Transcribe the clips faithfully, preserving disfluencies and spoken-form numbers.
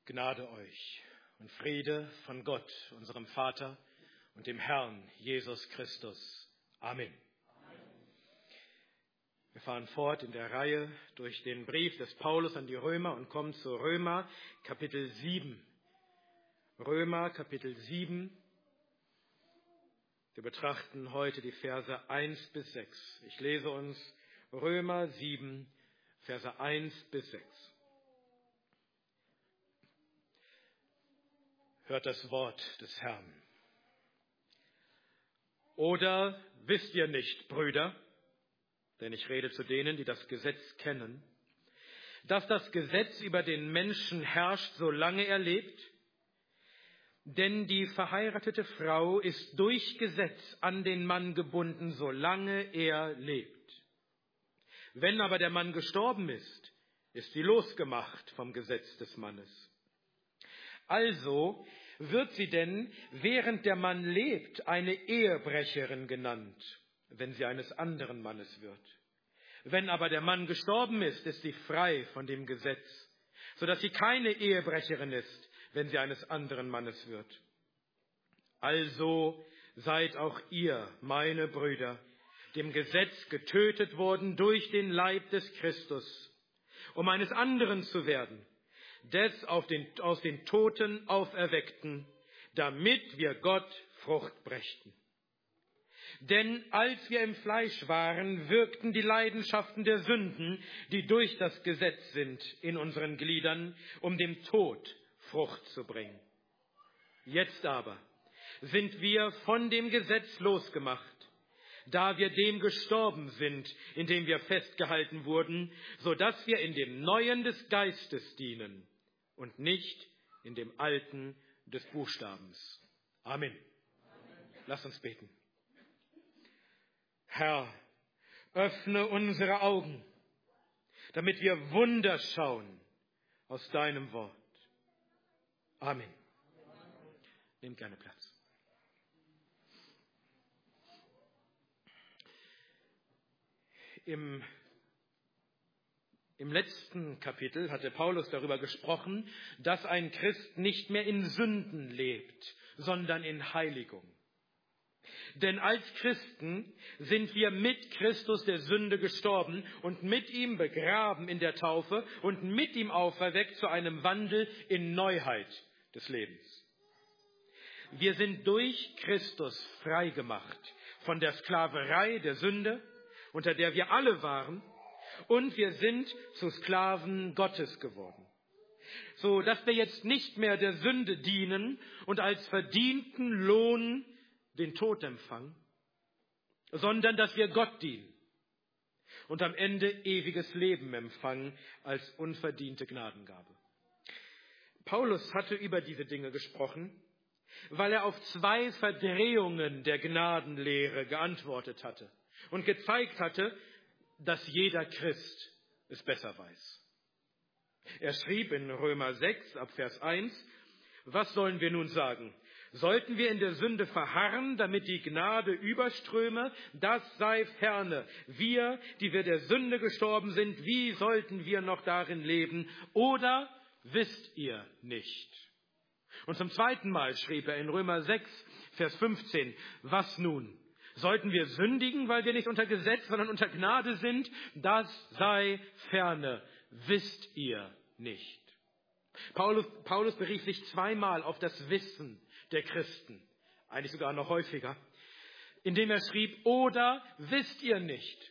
Gnade euch und Friede von Gott, unserem Vater und dem Herrn Jesus Christus. Amen. Wir fahren fort in der Reihe durch den Brief des Paulus an die Römer und kommen zu Römer Kapitel sieben. Römer Kapitel sieben. Wir betrachten heute die Verse eins bis sechs. Ich lese uns Römer sieben, Verse eins bis sechs. Hört das Wort des Herrn. Oder wisst ihr nicht, Brüder, denn ich rede zu denen, die das Gesetz kennen, dass das Gesetz über den Menschen herrscht, solange er lebt? Denn die verheiratete Frau ist durch Gesetz an den Mann gebunden, solange er lebt. Wenn aber der Mann gestorben ist, ist sie losgemacht vom Gesetz des Mannes. Also wird sie denn, während der Mann lebt, eine Ehebrecherin genannt, wenn sie eines anderen Mannes wird. Wenn aber der Mann gestorben ist, ist sie frei von dem Gesetz, sodass sie keine Ehebrecherin ist, wenn sie eines anderen Mannes wird. Also seid auch ihr, meine Brüder, dem Gesetz getötet worden durch den Leib des Christus, um eines anderen zu werden, des auf den, aus den Toten Auferweckten, damit wir Gott Frucht brächten. Denn als wir im Fleisch waren, wirkten die Leidenschaften der Sünden, die durch das Gesetz sind, in unseren Gliedern, um dem Tod Frucht zu bringen. Jetzt aber sind wir von dem Gesetz losgemacht, da wir dem gestorben sind, in dem wir festgehalten wurden, so dass wir in dem Neuen des Geistes dienen und nicht in dem Alten des Buchstabens. Amen. Amen. Lass uns beten. Herr, öffne unsere Augen, damit wir Wunder schauen aus deinem Wort. Amen. Nehmt gerne Platz. Im, Im letzten Kapitel hatte Paulus darüber gesprochen, dass ein Christ nicht mehr in Sünden lebt, sondern in Heiligung. Denn als Christen sind wir mit Christus der Sünde gestorben und mit ihm begraben in der Taufe und mit ihm auferweckt zu einem Wandel in Neuheit des Lebens. Wir sind durch Christus frei gemacht von der Sklaverei der Sünde, unter der wir alle waren, und wir sind zu Sklaven Gottes geworden, so dass wir jetzt nicht mehr der Sünde dienen und als verdienten Lohn den Tod empfangen, sondern dass wir Gott dienen und am Ende ewiges Leben empfangen als unverdiente Gnadengabe. Paulus hatte über diese Dinge gesprochen, weil er auf zwei Verdrehungen der Gnadenlehre geantwortet hatte und gezeigt hatte, dass jeder Christ es besser weiß. Er schrieb in Römer sechs ab Vers eins, was sollen wir nun sagen? Sollten wir in der Sünde verharren, damit die Gnade überströme? Das sei ferne. Wir, die wir der Sünde gestorben sind, wie sollten wir noch darin leben? Oder wisst ihr nicht? Und zum zweiten Mal schrieb er in Römer sechs, Vers fünfzehn, was nun? Sollten wir sündigen, weil wir nicht unter Gesetz, sondern unter Gnade sind? Das sei ferne. Wisst ihr nicht? Paulus, Paulus berief sich zweimal auf das Wissen der Christen, eigentlich sogar noch häufiger, indem er schrieb, oder wisst ihr nicht?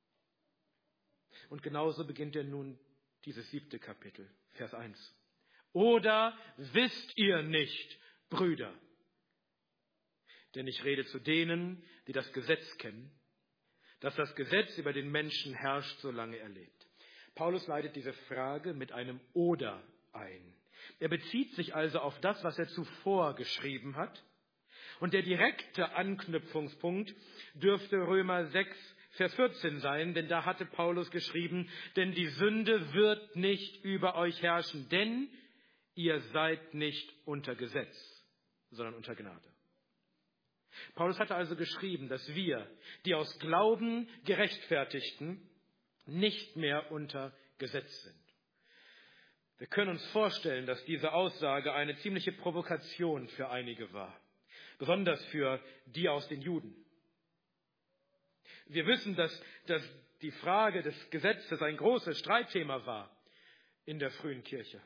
Und genauso beginnt er nun dieses siebte Kapitel, Vers eins. Oder wisst ihr nicht, Brüder? Denn ich rede zu denen, die das Gesetz kennen, dass das Gesetz über den Menschen herrscht, solange er lebt. Paulus leitet diese Frage mit einem Oder ein. Er bezieht sich also auf das, was er zuvor geschrieben hat. Und der direkte Anknüpfungspunkt dürfte Römer sechs, Vers vierzehn sein, denn da hatte Paulus geschrieben, denn die Sünde wird nicht über euch herrschen, denn ihr seid nicht unter Gesetz, sondern unter Gnade. Paulus hatte also geschrieben, dass wir, die aus Glauben Gerechtfertigten, nicht mehr unter Gesetz sind. Wir können uns vorstellen, dass diese Aussage eine ziemliche Provokation für einige war, besonders für die aus den Juden. Wir wissen, dass, dass die Frage des Gesetzes ein großes Streitthema war in der frühen Kirche.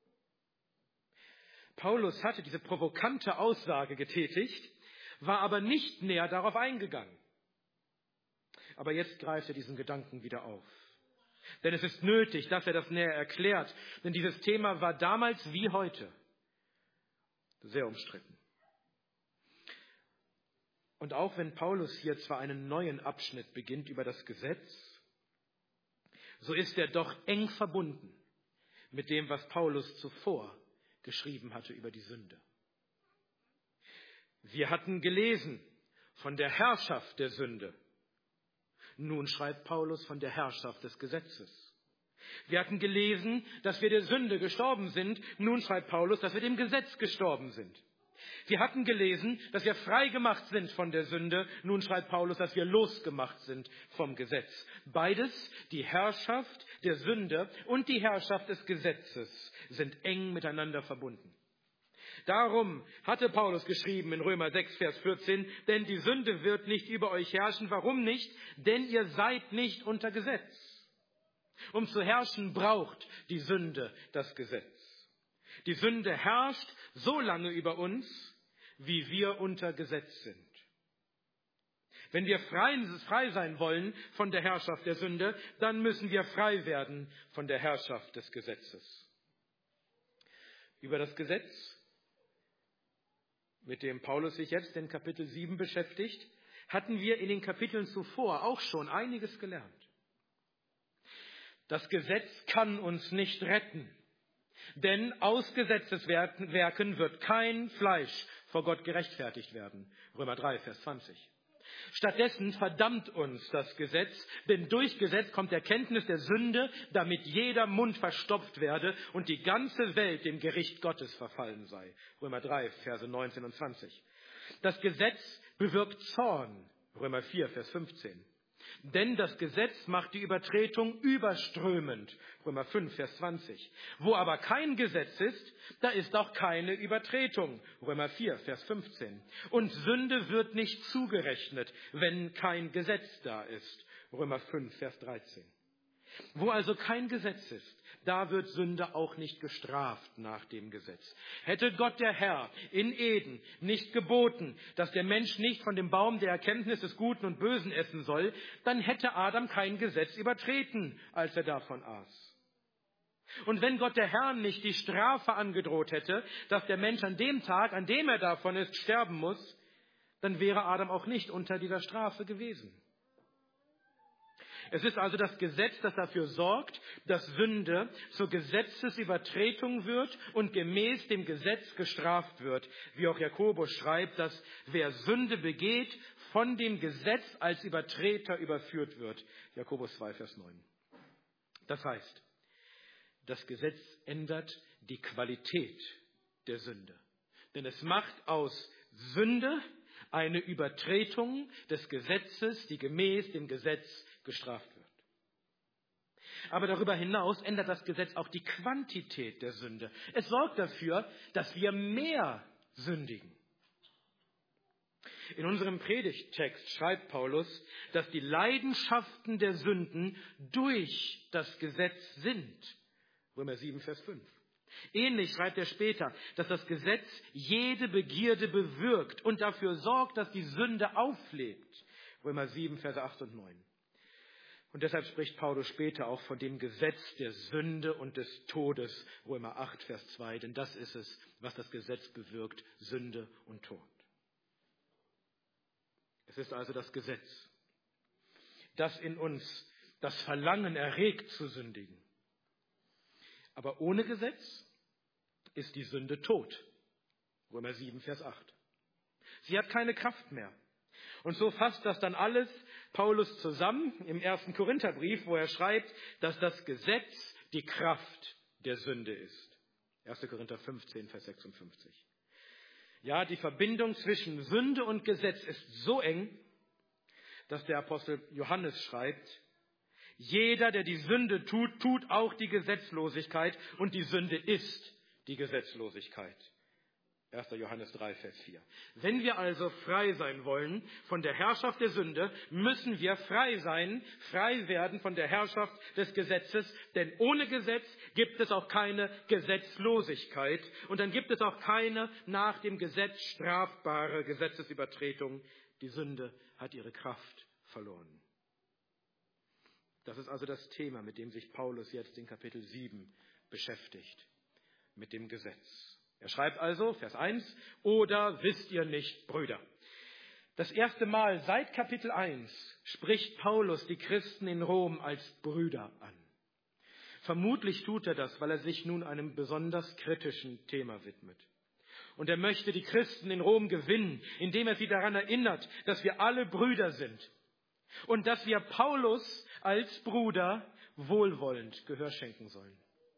Paulus hatte diese provokante Aussage getätigt, war aber nicht näher darauf eingegangen. Aber jetzt greift er diesen Gedanken wieder auf. Denn es ist nötig, dass er das näher erklärt, denn dieses Thema war damals wie heute sehr umstritten. Und auch wenn Paulus hier zwar einen neuen Abschnitt beginnt über das Gesetz, so ist er doch eng verbunden mit dem, was Paulus zuvor geschrieben hatte über die Sünde. Wir hatten gelesen von der Herrschaft der Sünde. Nun schreibt Paulus von der Herrschaft des Gesetzes. Wir hatten gelesen, dass wir der Sünde gestorben sind. Nun schreibt Paulus, dass wir dem Gesetz gestorben sind. Wir hatten gelesen, dass wir frei gemacht sind von der Sünde. Nun schreibt Paulus, dass wir losgemacht sind vom Gesetz. Beides, die Herrschaft der Sünde und die Herrschaft des Gesetzes, sind eng miteinander verbunden. Darum hatte Paulus geschrieben in Römer sechs, Vers vierzehn, denn die Sünde wird nicht über euch herrschen. Warum nicht? Denn ihr seid nicht unter Gesetz. Um zu herrschen, braucht die Sünde das Gesetz. Die Sünde herrscht so lange über uns, wie wir unter Gesetz sind. Wenn wir frei, frei sein wollen von der Herrschaft der Sünde, dann müssen wir frei werden von der Herrschaft des Gesetzes. Über das Gesetz, mit dem Paulus sich jetzt in Kapitel sieben beschäftigt, hatten wir in den Kapiteln zuvor auch schon einiges gelernt. Das Gesetz kann uns nicht retten, denn aus Gesetzeswerken wird kein Fleisch vor Gott gerechtfertigt werden. Römer drei, Vers zwanzig. Stattdessen verdammt uns das Gesetz, denn durch Gesetz kommt Erkenntnis der Sünde, damit jeder Mund verstopft werde und die ganze Welt dem Gericht Gottes verfallen sei. Römer drei, Verse neunzehn und zwanzig. Das Gesetz bewirkt Zorn. Römer vier, Vers fünfzehn. Denn das Gesetz macht die Übertretung überströmend. Römer fünf, Vers zwanzig. Wo aber kein Gesetz ist, da ist auch keine Übertretung. Römer vier, Vers fünfzehn. Und Sünde wird nicht zugerechnet, wenn kein Gesetz da ist. Römer fünf, Vers dreizehn. Wo also kein Gesetz ist, da wird Sünde auch nicht gestraft nach dem Gesetz. Hätte Gott der Herr in Eden nicht geboten, dass der Mensch nicht von dem Baum der Erkenntnis des Guten und Bösen essen soll, dann hätte Adam kein Gesetz übertreten, als er davon aß. Und wenn Gott der Herr nicht die Strafe angedroht hätte, dass der Mensch an dem Tag, an dem er davon ist, sterben muss, dann wäre Adam auch nicht unter dieser Strafe gewesen. Es ist also das Gesetz, das dafür sorgt, dass Sünde zur Gesetzesübertretung wird und gemäß dem Gesetz gestraft wird. Wie auch Jakobus schreibt, dass wer Sünde begeht, von dem Gesetz als Übertreter überführt wird. Jakobus zwei, Vers neun. Das heißt, das Gesetz ändert die Qualität der Sünde. Denn es macht aus Sünde eine Übertretung des Gesetzes, die gemäß dem Gesetz gestraft wird. Aber darüber hinaus ändert das Gesetz auch die Quantität der Sünde. Es sorgt dafür, dass wir mehr sündigen. In unserem Predigttext schreibt Paulus, dass die Leidenschaften der Sünden durch das Gesetz sind. Römer sieben, Vers fünf. Ähnlich schreibt er später, dass das Gesetz jede Begierde bewirkt und dafür sorgt, dass die Sünde auflebt. Römer sieben, Verse acht und neun. Und deshalb spricht Paulus später auch von dem Gesetz der Sünde und des Todes. Römer acht, Vers zwei. Denn das ist es, was das Gesetz bewirkt, Sünde und Tod. Es ist also das Gesetz, das in uns das Verlangen erregt zu sündigen. Aber ohne Gesetz ist die Sünde tot. Römer sieben, Vers acht. Sie hat keine Kraft mehr. Und so fasst das dann alles Paulus zusammen im ersten Korintherbrief, wo er schreibt, dass das Gesetz die Kraft der Sünde ist. erster Korinther fünfzehn, Vers sechsundfünfzig. Ja, die Verbindung zwischen Sünde und Gesetz ist so eng, dass der Apostel Johannes schreibt, Jeder, der die Sünde tut, tut auch die Gesetzlosigkeit, und die Sünde ist die Gesetzlosigkeit. erster Johannes drei, Vers vier. Wenn wir also frei sein wollen von der Herrschaft der Sünde, müssen wir frei sein, frei werden von der Herrschaft des Gesetzes, denn ohne Gesetz gibt es auch keine Gesetzlosigkeit und dann gibt es auch keine nach dem Gesetz strafbare Gesetzesübertretung. Die Sünde hat ihre Kraft verloren. Das ist also das Thema, mit dem sich Paulus jetzt in Kapitel sieben beschäftigt, mit dem Gesetz. Er schreibt also, Vers eins, oder wisst ihr nicht, Brüder? Das erste Mal seit Kapitel eins spricht Paulus die Christen in Rom als Brüder an. Vermutlich tut er das, weil er sich nun einem besonders kritischen Thema widmet. Und er möchte die Christen in Rom gewinnen, indem er sie daran erinnert, dass wir alle Brüder sind und dass wir Paulus als Bruder wohlwollend Gehör schenken sollen.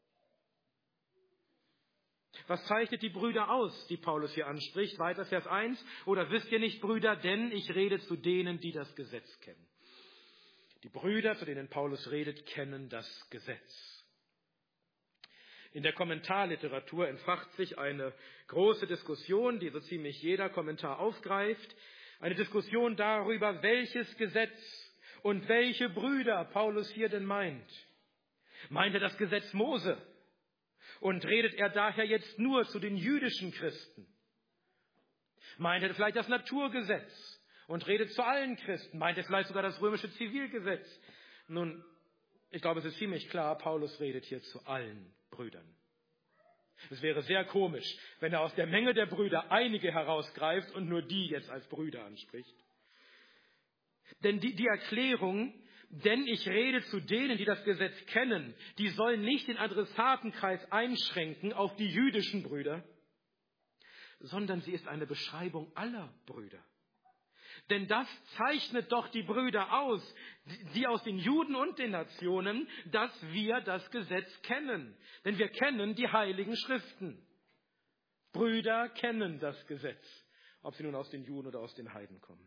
Was zeichnet die Brüder aus, die Paulus hier anspricht? Weiter Vers eins. Oder wisst ihr nicht, Brüder, denn ich rede zu denen, die das Gesetz kennen. Die Brüder, zu denen Paulus redet, kennen das Gesetz. In der Kommentarliteratur entfacht sich eine große Diskussion, die so ziemlich jeder Kommentar aufgreift. Eine Diskussion darüber, welches Gesetz und welche Brüder Paulus hier denn meint. Meint er das Gesetz Mose? Und redet er daher jetzt nur zu den jüdischen Christen? Meint er vielleicht das Naturgesetz und redet zu allen Christen? Meint er vielleicht sogar das römische Zivilgesetz? Nun, ich glaube, es ist ziemlich klar, Paulus redet hier zu allen Brüdern. Es wäre sehr komisch, wenn er aus der Menge der Brüder einige herausgreift und nur die jetzt als Brüder anspricht. Denn die, die Erklärung, denn ich rede zu denen, die das Gesetz kennen, die sollen nicht den Adressatenkreis einschränken auf die jüdischen Brüder, sondern sie ist eine Beschreibung aller Brüder. Denn das zeichnet doch die Brüder aus, die aus den Juden und den Nationen, dass wir das Gesetz kennen. Denn wir kennen die Heiligen Schriften. Brüder kennen das Gesetz, ob sie nun aus den Juden oder aus den Heiden kommen.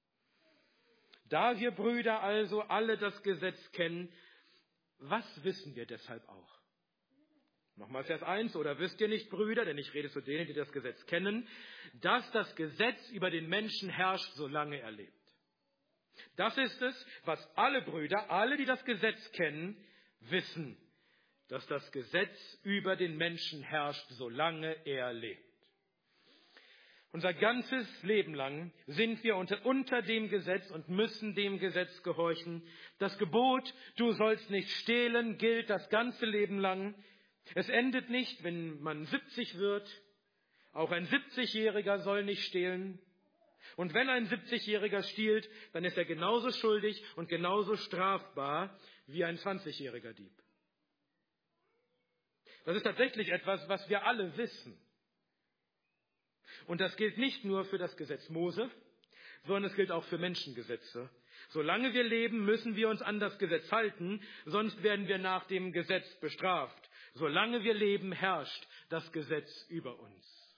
Da wir Brüder also alle das Gesetz kennen, was wissen wir deshalb auch? Nochmal Vers eins, oder wisst ihr nicht, Brüder, denn ich rede zu denen, die das Gesetz kennen, dass das Gesetz über den Menschen herrscht, solange er lebt. Das ist es, was alle Brüder, alle, die das Gesetz kennen, wissen, dass das Gesetz über den Menschen herrscht, solange er lebt. Unser ganzes Leben lang sind wir unter, unter dem Gesetz und müssen dem Gesetz gehorchen. Das Gebot, du sollst nicht stehlen, gilt das ganze Leben lang. Es endet nicht, wenn man siebzig wird. Auch ein siebzigjähriger soll nicht stehlen. Und wenn ein siebzigjähriger stiehlt, dann ist er genauso schuldig und genauso strafbar wie ein zwanzigjähriger Dieb. Das ist tatsächlich etwas, was wir alle wissen. Und das gilt nicht nur für das Gesetz Mose, sondern es gilt auch für Menschengesetze. Solange wir leben, müssen wir uns an das Gesetz halten, sonst werden wir nach dem Gesetz bestraft. Solange wir leben, herrscht das Gesetz über uns.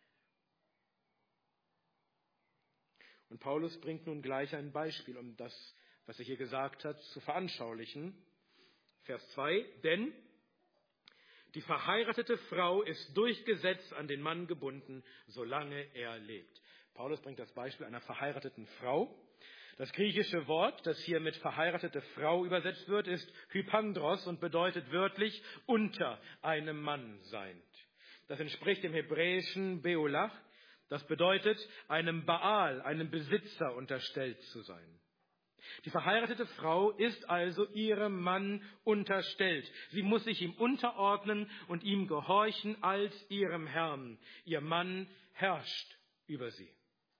Und Paulus bringt nun gleich ein Beispiel, um das, was er hier gesagt hat, zu veranschaulichen. Vers zwei, denn die verheiratete Frau ist durch Gesetz an den Mann gebunden, solange er lebt. Paulus bringt das Beispiel einer verheirateten Frau. Das griechische Wort, das hier mit verheiratete Frau übersetzt wird, ist Hypandros und bedeutet wörtlich unter einem Mann sein. Das entspricht dem hebräischen Beolach. Das bedeutet, einem Baal, einem Besitzer unterstellt zu sein. Die verheiratete Frau ist also ihrem Mann unterstellt. Sie muss sich ihm unterordnen und ihm gehorchen als ihrem Herrn. Ihr Mann herrscht über sie.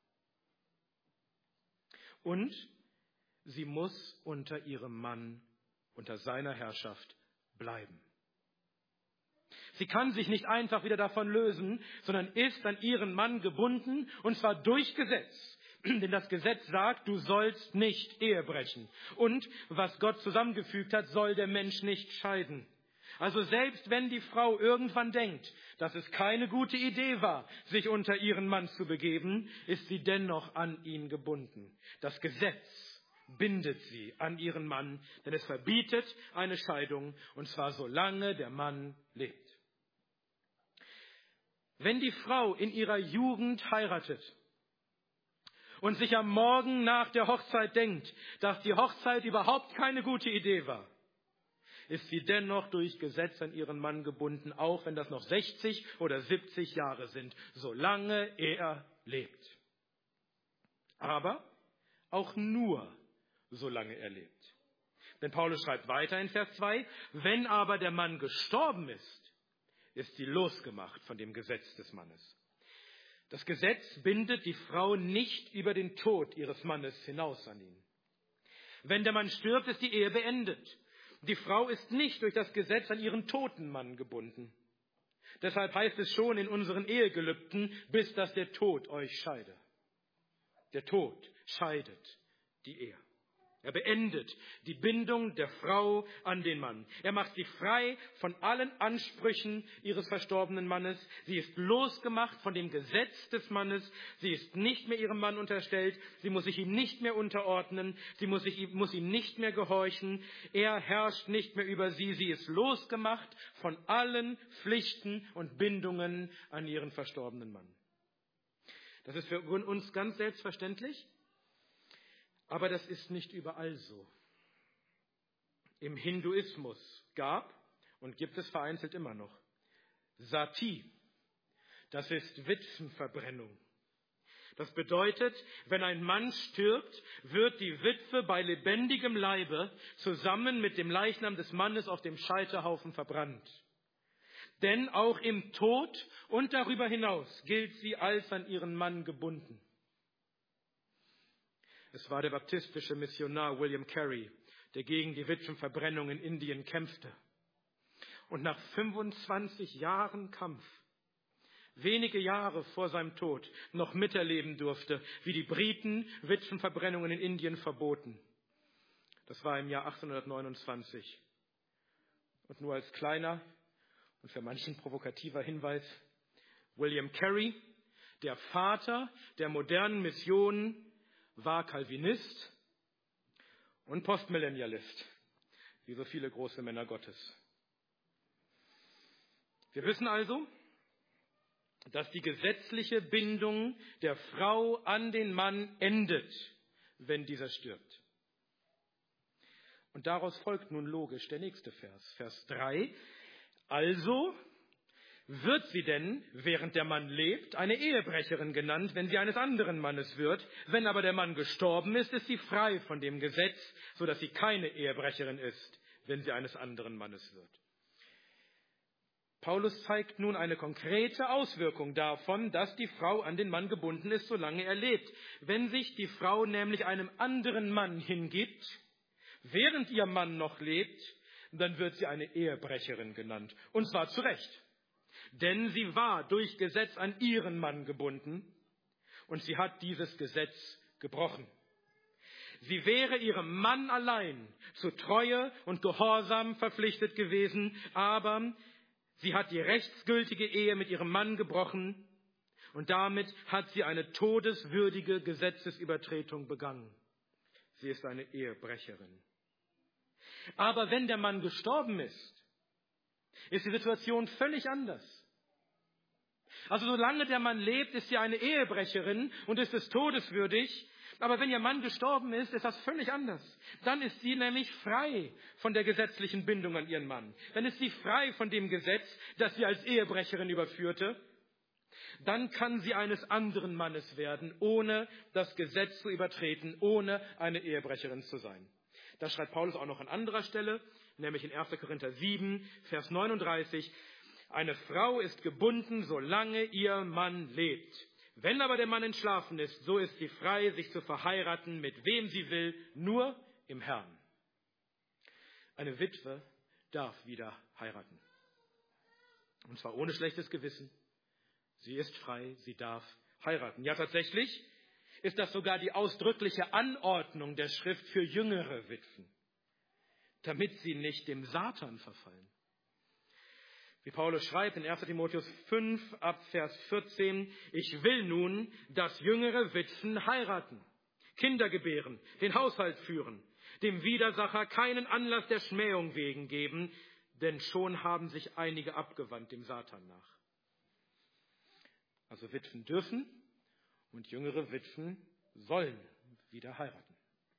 Und sie muss unter ihrem Mann, unter seiner Herrschaft bleiben. Sie kann sich nicht einfach wieder davon lösen, sondern ist an ihren Mann gebunden, und zwar durch Gesetz. Denn das Gesetz sagt, du sollst nicht Ehe brechen. Und was Gott zusammengefügt hat, soll der Mensch nicht scheiden. Also selbst wenn die Frau irgendwann denkt, dass es keine gute Idee war, sich unter ihren Mann zu begeben, ist sie dennoch an ihn gebunden. Das Gesetz bindet sie an ihren Mann, denn es verbietet eine Scheidung, und zwar solange der Mann lebt. Wenn die Frau in ihrer Jugend heiratet und sich am Morgen nach der Hochzeit denkt, dass die Hochzeit überhaupt keine gute Idee war, ist sie dennoch durch Gesetz an ihren Mann gebunden, auch wenn das noch sechzig oder siebzig Jahre sind, solange er lebt. Aber auch nur, solange er lebt. Denn Paulus schreibt weiter in Vers zwei, wenn aber der Mann gestorben ist, ist sie losgemacht von dem Gesetz des Mannes. Das Gesetz bindet die Frau nicht über den Tod ihres Mannes hinaus an ihn. Wenn der Mann stirbt, ist die Ehe beendet. Die Frau ist nicht durch das Gesetz an ihren toten Mann gebunden. Deshalb heißt es schon in unseren Ehegelübden, bis dass der Tod euch scheide. Der Tod scheidet die Ehe. Er beendet die Bindung der Frau an den Mann. Er macht sie frei von allen Ansprüchen ihres verstorbenen Mannes. Sie ist losgemacht von dem Gesetz des Mannes. Sie ist nicht mehr ihrem Mann unterstellt. Sie muss sich ihm nicht mehr unterordnen. Sie muss, sich, muss ihm nicht mehr gehorchen. Er herrscht nicht mehr über sie. Sie ist losgemacht von allen Pflichten und Bindungen an ihren verstorbenen Mann. Das ist für uns ganz selbstverständlich. Aber das ist nicht überall so. Im Hinduismus gab und gibt es vereinzelt immer noch Sati. Das ist Witwenverbrennung. Das bedeutet, wenn ein Mann stirbt, wird die Witwe bei lebendigem Leibe zusammen mit dem Leichnam des Mannes auf dem Scheiterhaufen verbrannt. Denn auch im Tod und darüber hinaus gilt sie als an ihren Mann gebunden. Es war der baptistische Missionar William Carey, der gegen die Witwenverbrennung in Indien kämpfte. Und nach fünfundzwanzig Jahren Kampf, wenige Jahre vor seinem Tod, noch miterleben durfte, wie die Briten Witwenverbrennungen in Indien verboten. Das war im Jahr achtzehnhundertneunundzwanzig. Und nur als kleiner und für manchen provokativer Hinweis, William Carey, der Vater der modernen Mission, war Calvinist und Postmillennialist, wie so viele große Männer Gottes. Wir wissen also, dass die gesetzliche Bindung der Frau an den Mann endet, wenn dieser stirbt. Und daraus folgt nun logisch der nächste Vers, Vers drei. Also wird sie denn, während der Mann lebt, eine Ehebrecherin genannt, wenn sie eines anderen Mannes wird. Wenn aber der Mann gestorben ist, ist sie frei von dem Gesetz, sodass sie keine Ehebrecherin ist, wenn sie eines anderen Mannes wird. Paulus zeigt nun eine konkrete Auswirkung davon, dass die Frau an den Mann gebunden ist, solange er lebt. Wenn sich die Frau nämlich einem anderen Mann hingibt, während ihr Mann noch lebt, dann wird sie eine Ehebrecherin genannt. Und zwar zu Recht. Denn sie war durch Gesetz an ihren Mann gebunden und sie hat dieses Gesetz gebrochen. Sie wäre ihrem Mann allein zu Treue und Gehorsam verpflichtet gewesen, aber sie hat die rechtsgültige Ehe mit ihrem Mann gebrochen und damit hat sie eine todeswürdige Gesetzesübertretung begangen. Sie ist eine Ehebrecherin. Aber wenn der Mann gestorben ist, ist die Situation völlig anders. Also solange der Mann lebt, ist sie eine Ehebrecherin und ist es todeswürdig. Aber wenn ihr Mann gestorben ist, ist das völlig anders. Dann ist sie nämlich frei von der gesetzlichen Bindung an ihren Mann. Dann ist sie frei von dem Gesetz, das sie als Ehebrecherin überführte. Dann kann sie eines anderen Mannes werden, ohne das Gesetz zu übertreten, ohne eine Ehebrecherin zu sein. Das schreibt Paulus auch noch an anderer Stelle, nämlich in erster Korinther sieben, Vers neununddreißig. Eine Frau ist gebunden, solange ihr Mann lebt. Wenn aber der Mann entschlafen ist, so ist sie frei, sich zu verheiraten, mit wem sie will, nur im Herrn. Eine Witwe darf wieder heiraten. Und zwar ohne schlechtes Gewissen. Sie ist frei, sie darf heiraten. Ja, tatsächlich ist das sogar die ausdrückliche Anordnung der Schrift für jüngere Witwen, damit sie nicht dem Satan verfallen. Wie Paulus schreibt in erster Timotheus fünf ab Vers vierzehn, ich will nun, dass jüngere Witwen heiraten, Kinder gebären, den Haushalt führen, dem Widersacher keinen Anlass der Schmähung wegen geben, denn schon haben sich einige abgewandt dem Satan nach. Also Witwen dürfen und jüngere Witwen sollen wieder heiraten.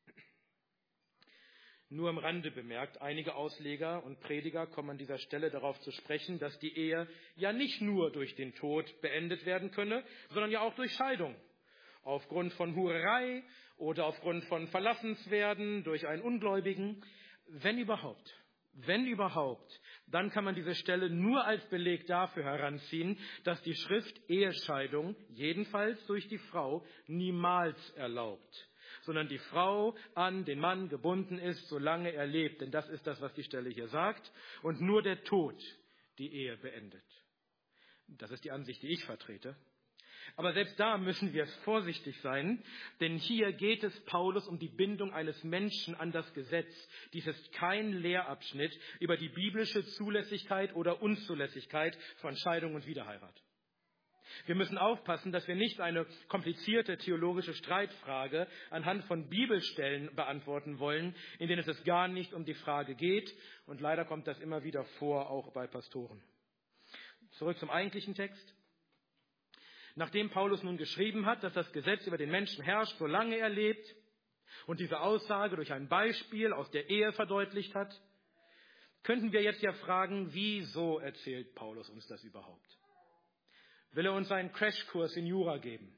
Nur am Rande bemerkt, einige Ausleger und Prediger kommen an dieser Stelle darauf zu sprechen, dass die Ehe ja nicht nur durch den Tod beendet werden könne, sondern ja auch durch Scheidung. Aufgrund von Hurerei oder aufgrund von Verlassenswerden durch einen Ungläubigen. Wenn überhaupt, wenn überhaupt, dann kann man diese Stelle nur als Beleg dafür heranziehen, dass die Schrift Ehescheidung, jedenfalls durch die Frau, niemals erlaubt, sondern die Frau an den Mann gebunden ist, solange er lebt. Denn das ist das, was die Stelle hier sagt. Und nur der Tod die Ehe beendet. Das ist die Ansicht, die ich vertrete. Aber selbst da müssen wir vorsichtig sein, denn hier geht es Paulus um die Bindung eines Menschen an das Gesetz. Dies ist kein Lehrabschnitt über die biblische Zulässigkeit oder Unzulässigkeit von Scheidung und Wiederheirat. Wir müssen aufpassen, dass wir nicht eine komplizierte theologische Streitfrage anhand von Bibelstellen beantworten wollen, in denen es gar nicht um die Frage geht. Und leider kommt das immer wieder vor, auch bei Pastoren. Zurück zum eigentlichen Text. Nachdem Paulus nun geschrieben hat, dass das Gesetz über den Menschen herrscht, solange er lebt, und diese Aussage durch ein Beispiel aus der Ehe verdeutlicht hat, könnten wir jetzt ja fragen, wieso erzählt Paulus uns das überhaupt? Will er uns einen Crashkurs in Jura geben?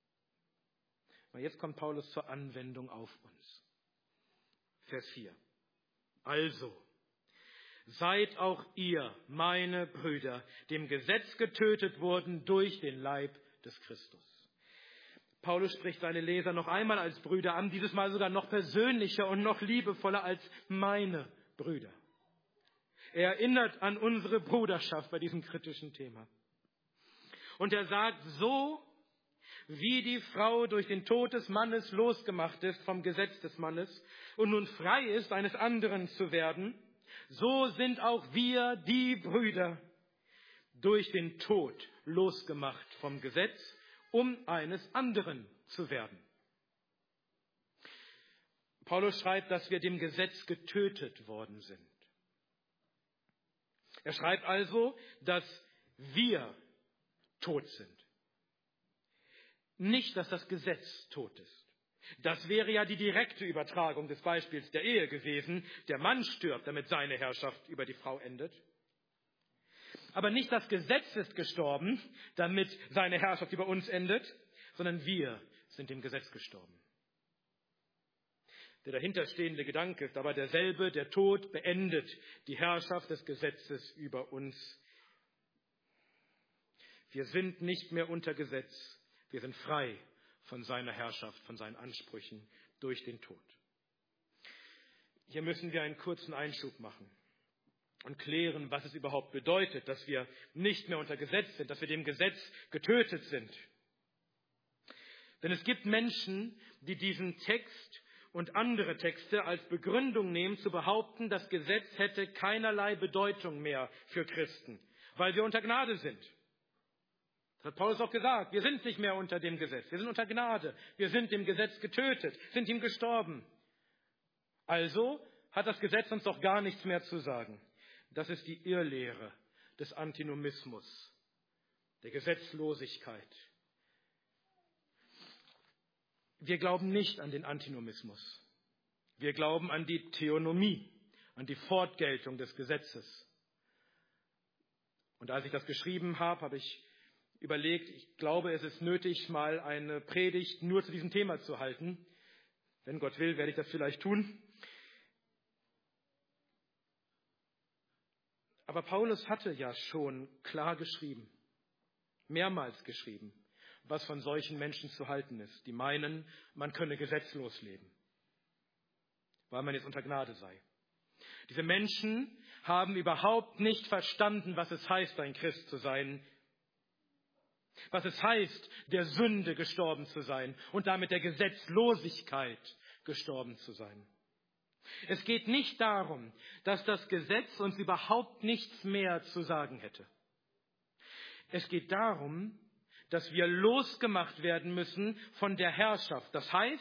Aber jetzt kommt Paulus zur Anwendung auf uns. Vers vier. Also, seid auch ihr, meine Brüder, dem Gesetz getötet worden durch den Leib des Christus. Paulus spricht seine Leser noch einmal als Brüder an, dieses Mal sogar noch persönlicher und noch liebevoller als meine Brüder. Er erinnert an unsere Bruderschaft bei diesem kritischen Thema. Und er sagt, so wie die Frau durch den Tod des Mannes losgemacht ist vom Gesetz des Mannes und nun frei ist, eines anderen zu werden, so sind auch wir, die Brüder, durch den Tod losgemacht vom Gesetz, um eines anderen zu werden. Paulus schreibt, dass wir dem Gesetz getötet worden sind. Er schreibt also, dass wir tot sind. Nicht, dass das Gesetz tot ist. Das wäre ja die direkte Übertragung des Beispiels der Ehe gewesen. Der Mann stirbt, damit seine Herrschaft über die Frau endet. Aber nicht das Gesetz ist gestorben, damit seine Herrschaft über uns endet, sondern wir sind dem Gesetz gestorben. Der dahinterstehende Gedanke ist aber derselbe: Der Tod beendet die Herrschaft des Gesetzes über uns. Wir sind nicht mehr unter Gesetz. Wir sind frei von seiner Herrschaft, von seinen Ansprüchen durch den Tod. Hier müssen wir einen kurzen Einschub machen und klären, was es überhaupt bedeutet, dass wir nicht mehr unter Gesetz sind, dass wir dem Gesetz getötet sind. Denn es gibt Menschen, die diesen Text und andere Texte als Begründung nehmen, zu behaupten, das Gesetz hätte keinerlei Bedeutung mehr für Christen, weil wir unter Gnade sind. Das hat Paulus auch gesagt. Wir sind nicht mehr unter dem Gesetz. Wir sind unter Gnade. Wir sind dem Gesetz getötet, sind ihm gestorben. Also hat das Gesetz uns doch gar nichts mehr zu sagen. Das ist die Irrlehre des Antinomismus, der Gesetzlosigkeit. Wir glauben nicht an den Antinomismus. Wir glauben an die Theonomie, an die Fortgeltung des Gesetzes. Und als ich das geschrieben habe, habe ich überlegt, ich glaube, es ist nötig, mal eine Predigt nur zu diesem Thema zu halten. Wenn Gott will, werde ich das vielleicht tun. Aber Paulus hatte ja schon klar geschrieben, mehrmals geschrieben, was von solchen Menschen zu halten ist, die meinen, man könne gesetzlos leben, weil man jetzt unter Gnade sei. Diese Menschen haben überhaupt nicht verstanden, was es heißt, ein Christ zu sein, was es heißt, der Sünde gestorben zu sein und damit der Gesetzlosigkeit gestorben zu sein. Es geht nicht darum, dass das Gesetz uns überhaupt nichts mehr zu sagen hätte. Es geht darum, dass wir losgemacht werden müssen von der Herrschaft, das heißt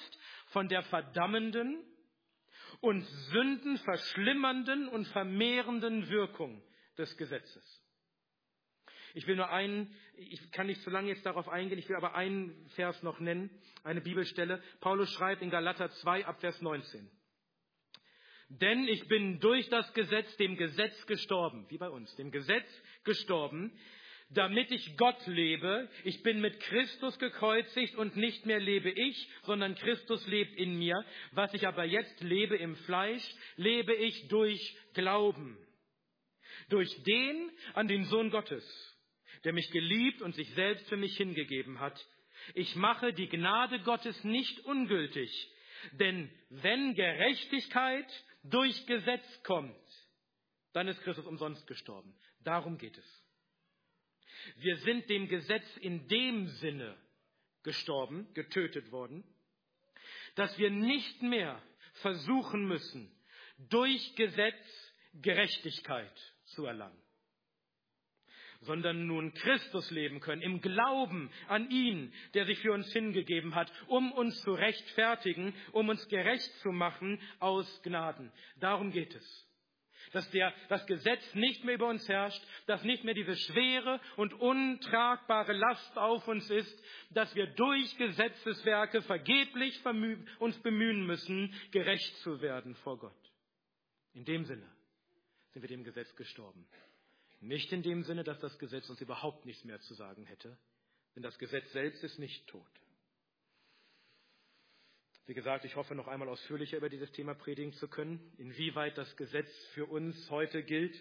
von der verdammenden und sündenverschlimmernden und vermehrenden Wirkung des Gesetzes. Ich will nur einen, ich kann nicht zu lange jetzt darauf eingehen, ich will aber einen Vers noch nennen, eine Bibelstelle. Paulus schreibt in Galater zwei ab Vers neunzehn. Denn ich bin durch das Gesetz, dem Gesetz gestorben, wie bei uns, dem Gesetz gestorben, damit ich Gott lebe. Ich bin mit Christus gekreuzigt und nicht mehr lebe ich, sondern Christus lebt in mir. Was ich aber jetzt lebe im Fleisch, lebe ich durch Glauben. Durch den an den Sohn Gottes, der mich geliebt und sich selbst für mich hingegeben hat. Ich mache die Gnade Gottes nicht ungültig, denn wenn Gerechtigkeit durch Gesetz kommt, dann ist Christus umsonst gestorben. Darum geht es. Wir sind dem Gesetz in dem Sinne gestorben, getötet worden, dass wir nicht mehr versuchen müssen, durch Gesetz Gerechtigkeit zu erlangen, sondern nun Christus leben können, im Glauben an ihn, der sich für uns hingegeben hat, um uns zu rechtfertigen, um uns gerecht zu machen aus Gnaden. Darum geht es. Dass der, das Gesetz nicht mehr über uns herrscht, dass nicht mehr diese schwere und untragbare Last auf uns ist, dass wir durch Gesetzeswerke vergeblich uns bemühen müssen, gerecht zu werden vor Gott. In dem Sinne sind wir dem Gesetz gestorben. Nicht in dem Sinne, dass das Gesetz uns überhaupt nichts mehr zu sagen hätte, denn das Gesetz selbst ist nicht tot. Wie gesagt, ich hoffe, noch einmal ausführlicher über dieses Thema predigen zu können, inwieweit das Gesetz für uns heute gilt.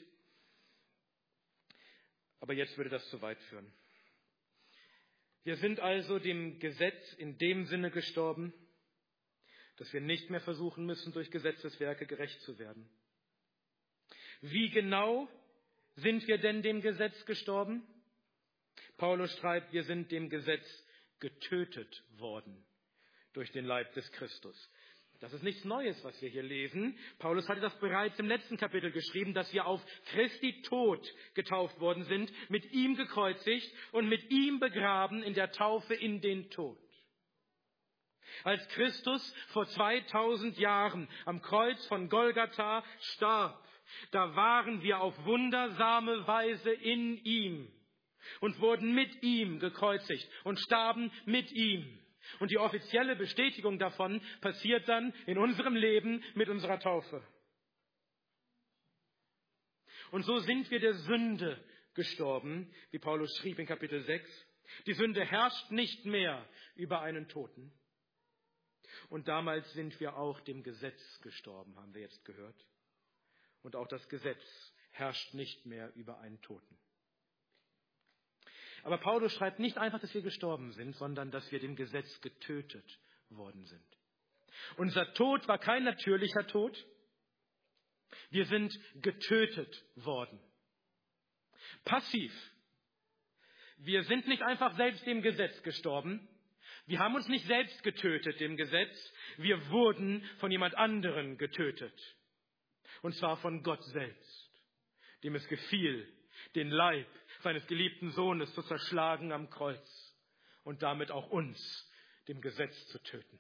Aber jetzt würde das zu weit führen. Wir sind also dem Gesetz in dem Sinne gestorben, dass wir nicht mehr versuchen müssen, durch Gesetzeswerke gerecht zu werden. Wie genau sind wir denn dem Gesetz gestorben? Paulus schreibt, wir sind dem Gesetz getötet worden durch den Leib des Christus. Das ist nichts Neues, was wir hier lesen. Paulus hatte das bereits im letzten Kapitel geschrieben, dass wir auf Christi Tod getauft worden sind, mit ihm gekreuzigt und mit ihm begraben in der Taufe in den Tod. Als Christus vor zweitausend Jahren am Kreuz von Golgatha starb, da waren wir auf wundersame Weise in ihm und wurden mit ihm gekreuzigt und starben mit ihm. Und die offizielle Bestätigung davon passiert dann in unserem Leben mit unserer Taufe. Und so sind wir der Sünde gestorben, wie Paulus schrieb in Kapitel sechs. Die Sünde herrscht nicht mehr über einen Toten. Und damals sind wir auch dem Gesetz gestorben, haben wir jetzt gehört. Und auch das Gesetz herrscht nicht mehr über einen Toten. Aber Paulus schreibt nicht einfach, dass wir gestorben sind, sondern dass wir dem Gesetz getötet worden sind. Unser Tod war kein natürlicher Tod. Wir sind getötet worden. Passiv. Wir sind nicht einfach selbst dem Gesetz gestorben. Wir haben uns nicht selbst getötet, dem Gesetz. Wir wurden von jemand anderem getötet. Und zwar von Gott selbst, dem es gefiel, den Leib seines geliebten Sohnes zu zerschlagen am Kreuz und damit auch uns, dem Gesetz, zu töten.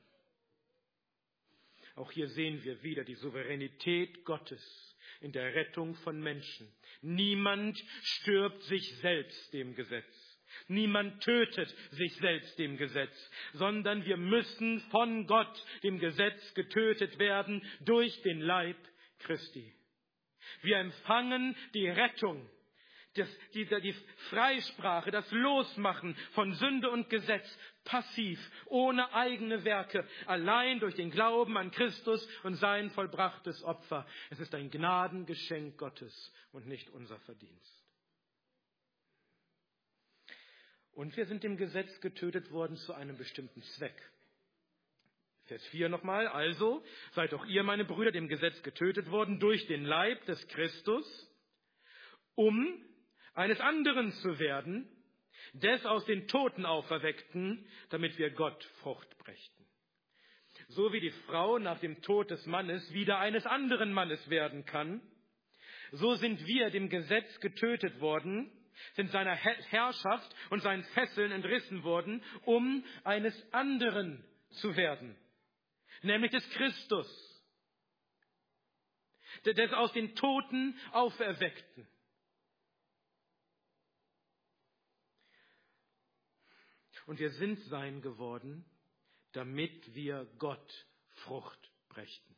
Auch hier sehen wir wieder die Souveränität Gottes in der Rettung von Menschen. Niemand stirbt sich selbst dem Gesetz. Niemand tötet sich selbst dem Gesetz, sondern wir müssen von Gott, dem Gesetz, getötet werden durch den Leib Christi. Wir empfangen die Rettung, das, die, die Freisprache, das Losmachen von Sünde und Gesetz passiv, ohne eigene Werke, allein durch den Glauben an Christus und sein vollbrachtes Opfer. Es ist ein Gnadengeschenk Gottes und nicht unser Verdienst. Und wir sind dem Gesetz getötet worden zu einem bestimmten Zweck. Vers vier nochmal. Also seid auch ihr, meine Brüder, dem Gesetz getötet worden durch den Leib des Christus, um eines anderen zu werden, des aus den Toten auferweckten, damit wir Gott Frucht brächten. So wie die Frau nach dem Tod des Mannes wieder eines anderen Mannes werden kann, so sind wir dem Gesetz getötet worden, sind seiner Herrschaft und seinen Fesseln entrissen worden, um eines anderen zu werden. nämlich des Christus, des aus den Toten Auferweckten. Und wir sind sein geworden, damit wir Gott Frucht brächten.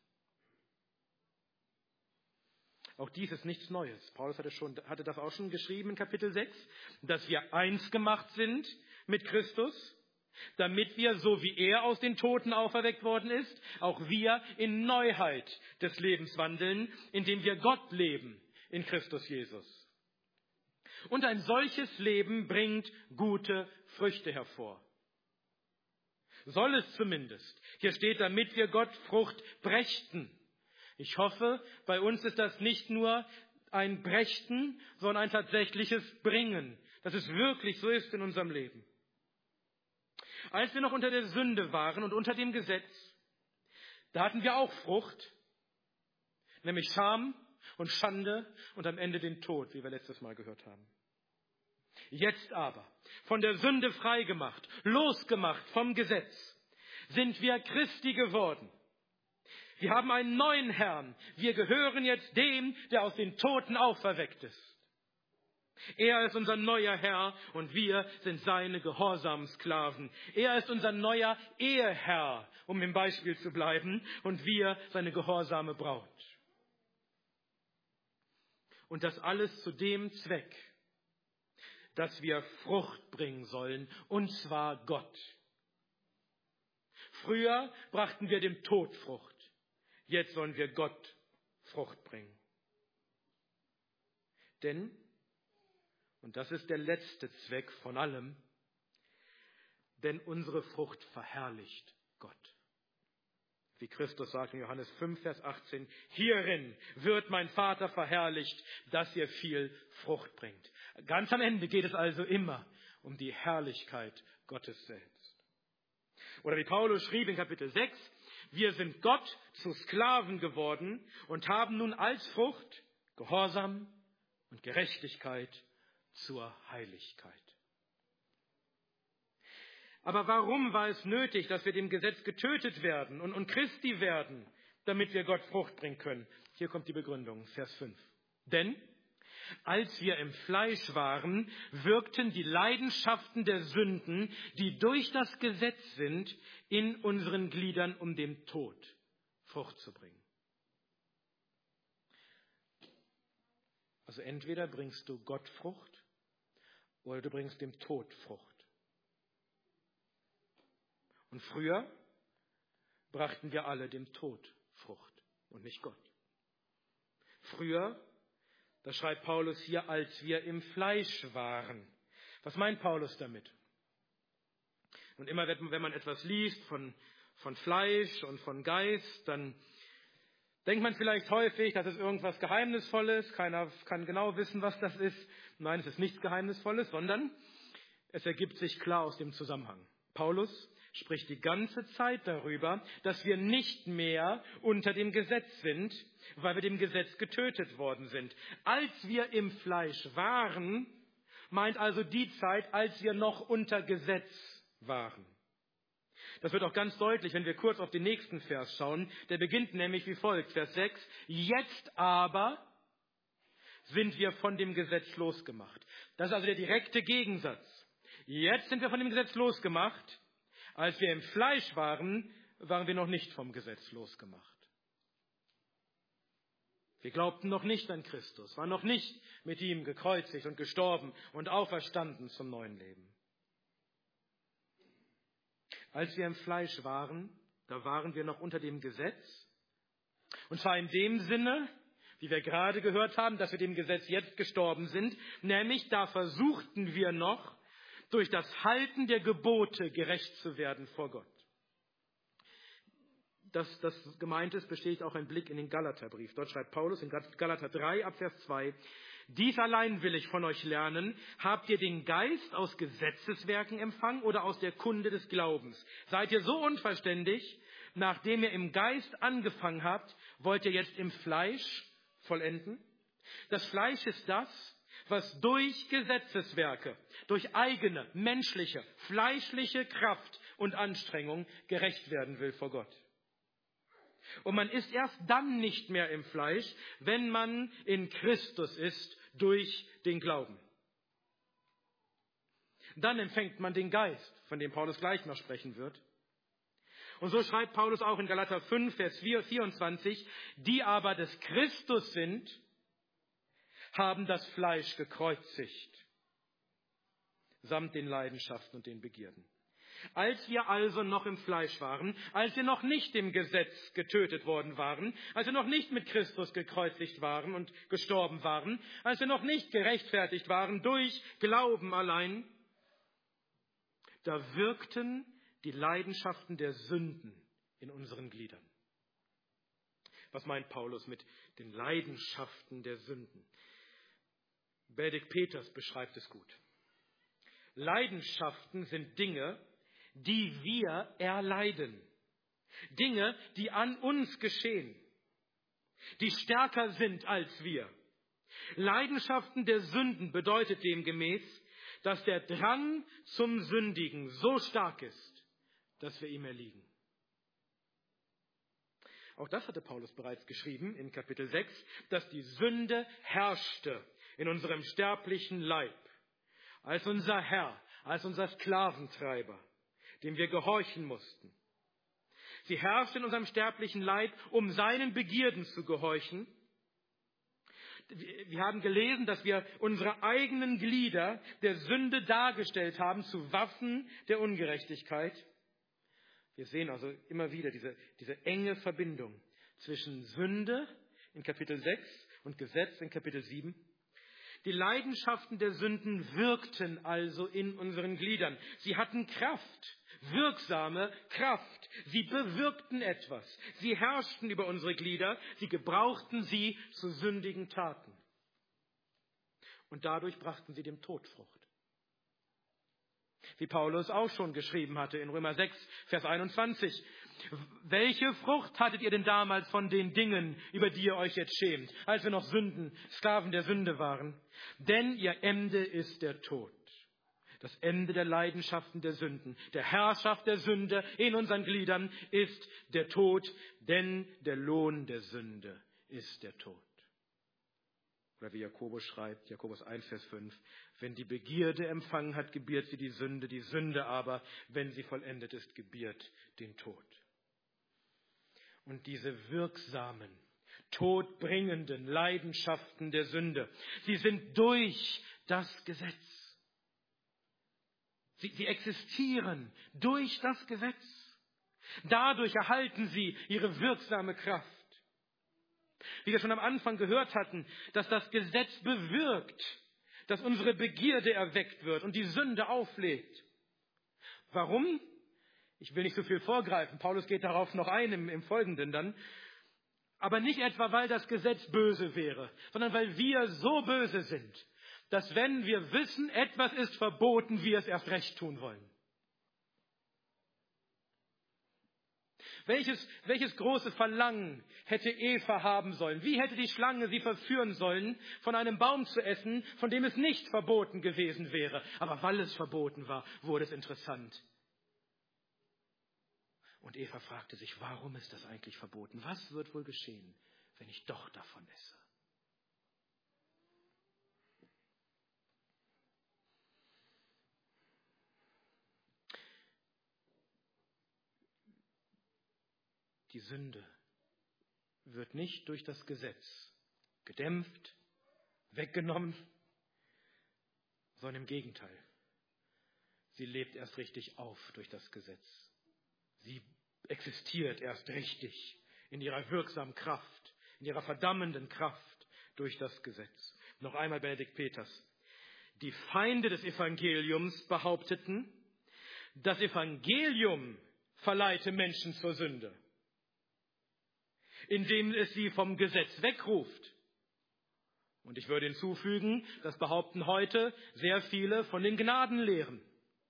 Auch dies ist nichts Neues. Paulus hatte, schon, hatte das auch schon geschrieben in Kapitel sechs, dass wir eins gemacht sind mit Christus, damit wir, so wie er aus den Toten auferweckt worden ist, auch wir in Neuheit des Lebens wandeln, indem wir Gott leben in Christus Jesus. Und ein solches Leben bringt gute Früchte hervor. Soll es zumindest. Hier steht, damit wir Gott Frucht brächten. Ich hoffe, bei uns ist das nicht nur ein Brächten, sondern ein tatsächliches Bringen, dass es wirklich so ist in unserem Leben. Als wir noch unter der Sünde waren und unter dem Gesetz, da hatten wir auch Frucht, nämlich Scham und Schande und am Ende den Tod, wie wir letztes Mal gehört haben. Jetzt aber, von der Sünde freigemacht, losgemacht vom Gesetz, sind wir Christi geworden. Wir haben einen neuen Herrn. Wir gehören jetzt dem, der aus den Toten auferweckt ist. Er ist unser neuer Herr und wir sind seine gehorsamen Sklaven. Er ist unser neuer Eheherr, um im Beispiel zu bleiben, und wir seine gehorsame Braut. Und das alles zu dem Zweck, dass wir Frucht bringen sollen, und zwar Gott. Früher brachten wir dem Tod Frucht. Jetzt sollen wir Gott Frucht bringen. Denn, und das ist der letzte Zweck von allem, denn unsere Frucht verherrlicht Gott. Wie Christus sagt in Johannes fünf, Vers achtzehn, hierin wird mein Vater verherrlicht, dass ihr viel Frucht bringt. Ganz am Ende geht es also immer um die Herrlichkeit Gottes selbst. Oder wie Paulus schrieb in Kapitel sechs, wir sind Gott zu Sklaven geworden und haben nun als Frucht Gehorsam und Gerechtigkeit zur Heiligkeit. Aber warum war es nötig, dass wir dem Gesetz getötet werden und, und Christi werden, damit wir Gott Frucht bringen können? Hier kommt die Begründung, Vers fünf. Denn als wir im Fleisch waren, wirkten die Leidenschaften der Sünden, die durch das Gesetz sind, in unseren Gliedern, um dem Tod Frucht zu bringen. Also entweder bringst du Gott Frucht oder du bringst dem Tod Frucht. Und früher brachten wir alle dem Tod Frucht und nicht Gott. Früher, das schreibt Paulus hier, als wir im Fleisch waren. Was meint Paulus damit? Und immer wenn man etwas liest von, von Fleisch und von Geist, dann denkt man vielleicht häufig, das ist irgendwas Geheimnisvolles. Keiner kann genau wissen, was das ist. Nein, es ist nichts Geheimnisvolles, sondern es ergibt sich klar aus dem Zusammenhang. Paulus spricht die ganze Zeit darüber, dass wir nicht mehr unter dem Gesetz sind, weil wir dem Gesetz getötet worden sind. Als wir im Fleisch waren, meint also die Zeit, als wir noch unter Gesetz waren. Das wird auch ganz deutlich, wenn wir kurz auf den nächsten Vers schauen. Der beginnt nämlich wie folgt, Vers sechs. Jetzt aber sind wir von dem Gesetz losgemacht. Das ist also der direkte Gegensatz. Jetzt sind wir von dem Gesetz losgemacht. Als wir im Fleisch waren, waren wir noch nicht vom Gesetz losgemacht. Wir glaubten noch nicht an Christus, waren noch nicht mit ihm gekreuzigt und gestorben und auferstanden zum neuen Leben. Als wir im Fleisch waren, da waren wir noch unter dem Gesetz. Und zwar in dem Sinne, wie wir gerade gehört haben, dass wir dem Gesetz jetzt gestorben sind. Nämlich da versuchten wir noch, durch das Halten der Gebote gerecht zu werden vor Gott. Dass das gemeint ist, besteht auch ein Blick in den Galaterbrief. Dort schreibt Paulus in Galater drei, ab Vers zwei, dies allein will ich von euch lernen. Habt ihr den Geist aus Gesetzeswerken empfangen oder aus der Kunde des Glaubens? Seid ihr so unverständig, nachdem ihr im Geist angefangen habt, wollt ihr jetzt im Fleisch vollenden? Das Fleisch ist das, was durch Gesetzeswerke, durch eigene, menschliche, fleischliche Kraft und Anstrengung gerecht werden will vor Gott. Und man ist erst dann nicht mehr im Fleisch, wenn man in Christus ist durch den Glauben. Dann empfängt man den Geist, von dem Paulus gleich noch sprechen wird. Und so schreibt Paulus auch in Galater fünf, Vers vierundzwanzig, die aber des Christus sind, haben das Fleisch gekreuzigt, samt den Leidenschaften und den Begierden. Als wir also noch im Fleisch waren, als wir noch nicht im Gesetz getötet worden waren, als wir noch nicht mit Christus gekreuzigt waren und gestorben waren, als wir noch nicht gerechtfertigt waren durch Glauben allein, da wirkten die Leidenschaften der Sünden in unseren Gliedern. Was meint Paulus mit den Leidenschaften der Sünden? Benedikt Peters beschreibt es gut. Leidenschaften sind Dinge, die wir erleiden. Dinge, die an uns geschehen, die stärker sind als wir. Leidenschaften der Sünden bedeutet demgemäß, dass der Drang zum Sündigen so stark ist, dass wir ihm erliegen. Auch das hatte Paulus bereits geschrieben in Kapitel sechs, dass die Sünde herrschte in unserem sterblichen Leib, als unser Herr, als unser Sklaventreiber, dem wir gehorchen mussten. Sie herrscht in unserem sterblichen Leib, um seinen Begierden zu gehorchen. Wir haben gelesen, dass wir unsere eigenen Glieder der Sünde dargestellt haben zu Waffen der Ungerechtigkeit. Wir sehen also immer wieder diese, diese enge Verbindung zwischen Sünde in Kapitel sechs und Gesetz in Kapitel sieben. Die Leidenschaften der Sünden wirkten also in unseren Gliedern. Sie hatten Kraft, wirksame Kraft. Sie bewirkten etwas. Sie herrschten über unsere Glieder. Sie gebrauchten sie zu sündigen Taten. Und dadurch brachten sie dem Tod Frucht. Wie Paulus auch schon geschrieben hatte in Römer sechs, Vers einundzwanzig. Welche Frucht hattet ihr denn damals von den Dingen, über die ihr euch jetzt schämt, als wir noch Sünden, Sklaven der Sünde waren? Denn ihr Ende ist der Tod. Das Ende der Leidenschaften der Sünden, der Herrschaft der Sünde in unseren Gliedern ist der Tod, denn der Lohn der Sünde ist der Tod. Oder wie Jakobus schreibt, Jakobus eins, Vers fünf, wenn die Begierde empfangen hat, gebiert sie die Sünde, die Sünde aber, wenn sie vollendet ist, gebiert den Tod. Und diese wirksamen, todbringenden Leidenschaften der Sünde, sie sind durch das Gesetz. Sie, sie existieren durch das Gesetz. Dadurch erhalten sie ihre wirksame Kraft. Wie wir schon am Anfang gehört hatten, dass das Gesetz bewirkt, dass unsere Begierde erweckt wird und die Sünde auflegt. Warum? Ich will nicht so viel vorgreifen. Paulus geht darauf noch ein im, im Folgenden dann. Aber nicht etwa, weil das Gesetz böse wäre, sondern weil wir so böse sind, dass wenn wir wissen, etwas ist verboten, wir es erst recht tun wollen. Welches, welches große Verlangen hätte Eva haben sollen? Wie hätte die Schlange sie verführen sollen, von einem Baum zu essen, von dem es nicht verboten gewesen wäre? Aber weil es verboten war, wurde es interessant. Und Eva fragte sich, warum ist das eigentlich verboten? Was wird wohl geschehen, wenn ich doch davon esse? Die Sünde wird nicht durch das Gesetz gedämpft, weggenommen, sondern im Gegenteil. Sie lebt erst richtig auf durch das Gesetz. Sie existiert erst richtig in ihrer wirksamen Kraft, in ihrer verdammenden Kraft durch das Gesetz. Noch einmal Benedikt Peters. Die Feinde des Evangeliums behaupteten, das Evangelium verleite Menschen zur Sünde, indem es sie vom Gesetz wegruft. Und ich würde hinzufügen, das behaupten heute sehr viele von den Gnadenlehren.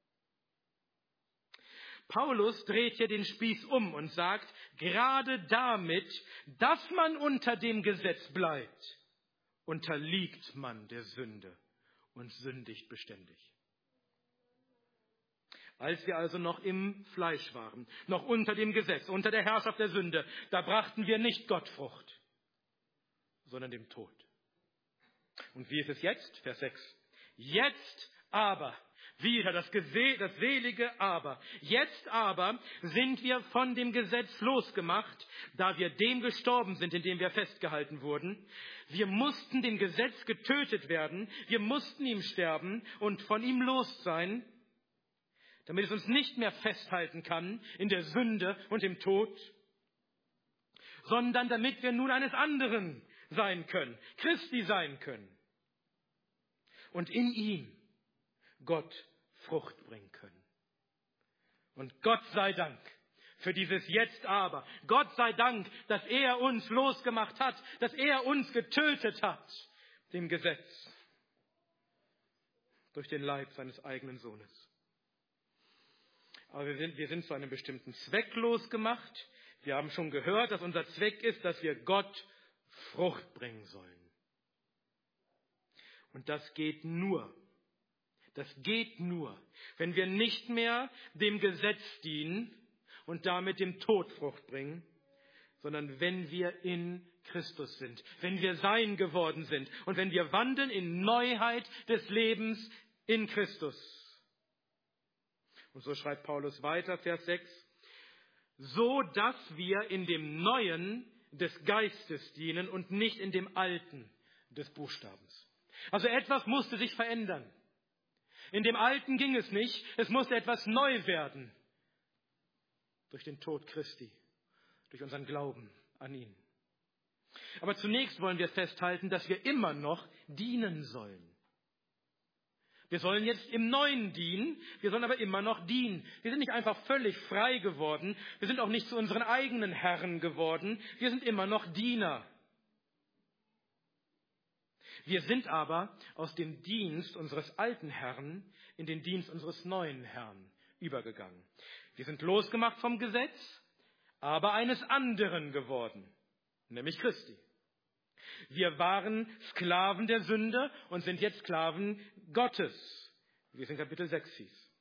Paulus dreht hier den Spieß um und sagt, gerade damit, dass man unter dem Gesetz bleibt, unterliegt man der Sünde und sündigt beständig. Als wir also noch im Fleisch waren, noch unter dem Gesetz, unter der Herrschaft der Sünde, da brachten wir nicht Gott Frucht, sondern dem Tod. Und wie ist es jetzt? Vers sechs. Jetzt aber, wieder das, Gese- das selige Aber, jetzt aber sind wir von dem Gesetz losgemacht, da wir dem gestorben sind, in dem wir festgehalten wurden. Wir mussten dem Gesetz getötet werden, wir mussten ihm sterben und von ihm los sein, damit es uns nicht mehr festhalten kann in der Sünde und im Tod, sondern damit wir nun eines anderen sein können, Christi sein können und in ihm Gott Frucht bringen können. Und Gott sei Dank für dieses Jetzt aber. Gott sei Dank, dass er uns losgemacht hat, dass er uns getötet hat, dem Gesetz, durch den Leib seines eigenen Sohnes. Aber wir sind, wir sind zu einem bestimmten Zweck losgemacht. Wir haben schon gehört, dass unser Zweck ist, dass wir Gott Frucht bringen sollen. Und das geht nur, das geht nur, wenn wir nicht mehr dem Gesetz dienen und damit dem Tod Frucht bringen, sondern wenn wir in Christus sind, wenn wir sein geworden sind und wenn wir wandeln in Neuheit des Lebens in Christus. Und so schreibt Paulus weiter, Vers sechs, so dass wir in dem Neuen des Geistes dienen und nicht in dem Alten des Buchstabens. Also etwas musste sich verändern. In dem Alten ging es nicht, es musste etwas neu werden. Durch den Tod Christi, durch unseren Glauben an ihn. Aber zunächst wollen wir festhalten, dass wir immer noch dienen sollen. Wir sollen jetzt im Neuen dienen, wir sollen aber immer noch dienen. Wir sind nicht einfach völlig frei geworden, wir sind auch nicht zu unseren eigenen Herren geworden, wir sind immer noch Diener. Wir sind aber aus dem Dienst unseres alten Herrn in den Dienst unseres neuen Herrn übergegangen. Wir sind losgemacht vom Gesetz, aber eines anderen geworden, nämlich Christi. Wir waren Sklaven der Sünde und sind jetzt Sklaven Gottes, wie es in Kapitel sechs hieß.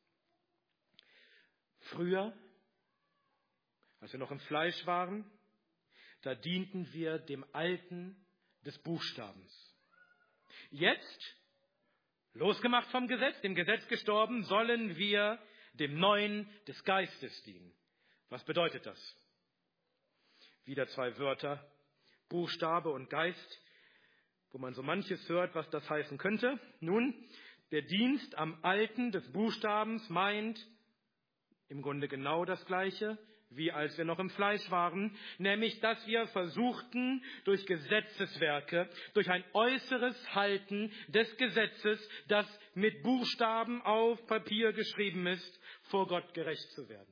Früher, als wir noch im Fleisch waren, da dienten wir dem Alten des Buchstabens. Jetzt, losgemacht vom Gesetz, dem Gesetz gestorben, sollen wir dem Neuen des Geistes dienen. Was bedeutet das? Wieder zwei Wörter, Buchstabe und Geist, wo man so manches hört, was das heißen könnte. Nun, der Dienst am Alten des Buchstabens meint im Grunde genau das Gleiche, wie als wir noch im Fleisch waren, nämlich, dass wir versuchten, durch Gesetzeswerke, durch ein äußeres Halten des Gesetzes, das mit Buchstaben auf Papier geschrieben ist, vor Gott gerecht zu werden.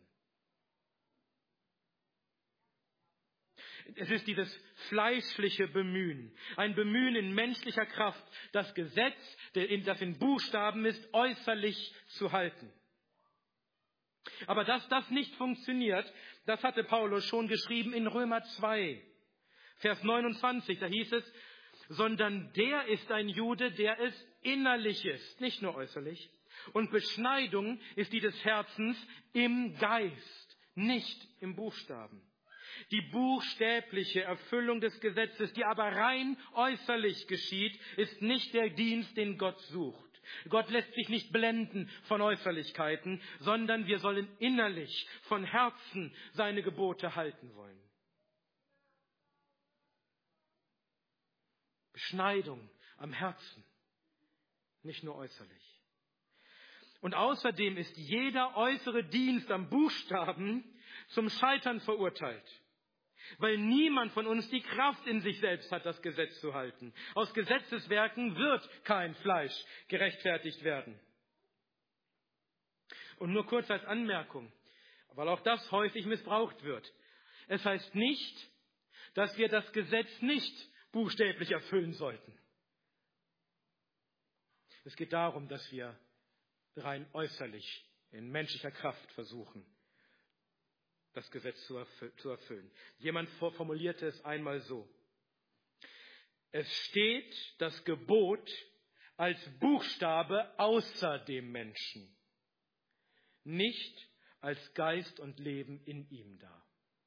Es ist dieses fleischliche Bemühen, ein Bemühen in menschlicher Kraft, das Gesetz, das in Buchstaben ist, äußerlich zu halten. Aber dass das nicht funktioniert, das hatte Paulus schon geschrieben in Römer zwei, Vers neunundzwanzig. Da hieß es, sondern der ist ein Jude, der es innerlich ist, nicht nur äußerlich. Und Beschneidung ist die des Herzens im Geist, nicht im Buchstaben. Die buchstäbliche Erfüllung des Gesetzes, die aber rein äußerlich geschieht, ist nicht der Dienst, den Gott sucht. Gott lässt sich nicht blenden von Äußerlichkeiten, sondern wir sollen innerlich, von Herzen seine Gebote halten wollen. Beschneidung am Herzen, nicht nur äußerlich. Und außerdem ist jeder äußere Dienst am Buchstaben zum Scheitern verurteilt. Weil niemand von uns die Kraft in sich selbst hat, das Gesetz zu halten. Aus Gesetzeswerken wird kein Fleisch gerechtfertigt werden. Und nur kurz als Anmerkung, weil auch das häufig missbraucht wird. Es heißt nicht, dass wir das Gesetz nicht buchstäblich erfüllen sollten. Es geht darum, dass wir rein äußerlich in menschlicher Kraft versuchen, das Gesetz zu erfüllen. Jemand formulierte es einmal so. Es steht das Gebot als Buchstabe außer dem Menschen, nicht als Geist und Leben in ihm dar.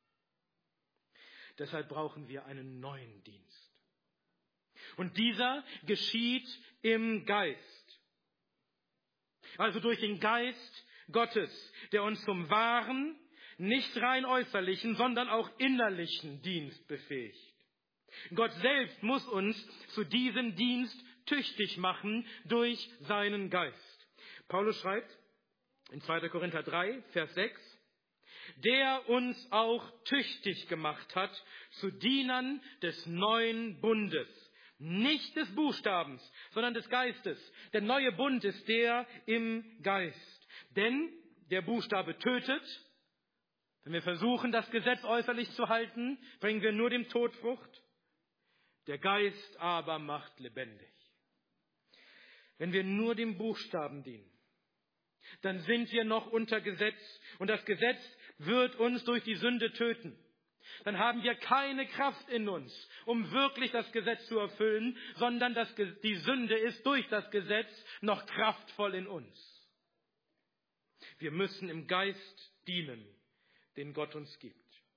Deshalb brauchen wir einen neuen Dienst. Und dieser geschieht im Geist. Also durch den Geist Gottes, der uns zum wahren, nicht rein äußerlichen, sondern auch innerlichen Dienst befähigt. Gott selbst muss uns zu diesem Dienst tüchtig machen durch seinen Geist. Paulus schreibt in zweiter Korinther drei, Vers sechs, der uns auch tüchtig gemacht hat zu Dienern des neuen Bundes. Nicht des Buchstabens, sondern des Geistes. Der neue Bund ist der im Geist. Denn der Buchstabe tötet. Wenn wir versuchen, das Gesetz äußerlich zu halten, bringen wir nur dem Tod Frucht. Der Geist aber macht lebendig. Wenn wir nur dem Buchstaben dienen, dann sind wir noch unter Gesetz. Und das Gesetz wird uns durch die Sünde töten. Dann haben wir keine Kraft in uns, um wirklich das Gesetz zu erfüllen, sondern das, die Sünde ist durch das Gesetz noch kraftvoll in uns. Wir müssen im Geist dienen, den Gott uns gibt.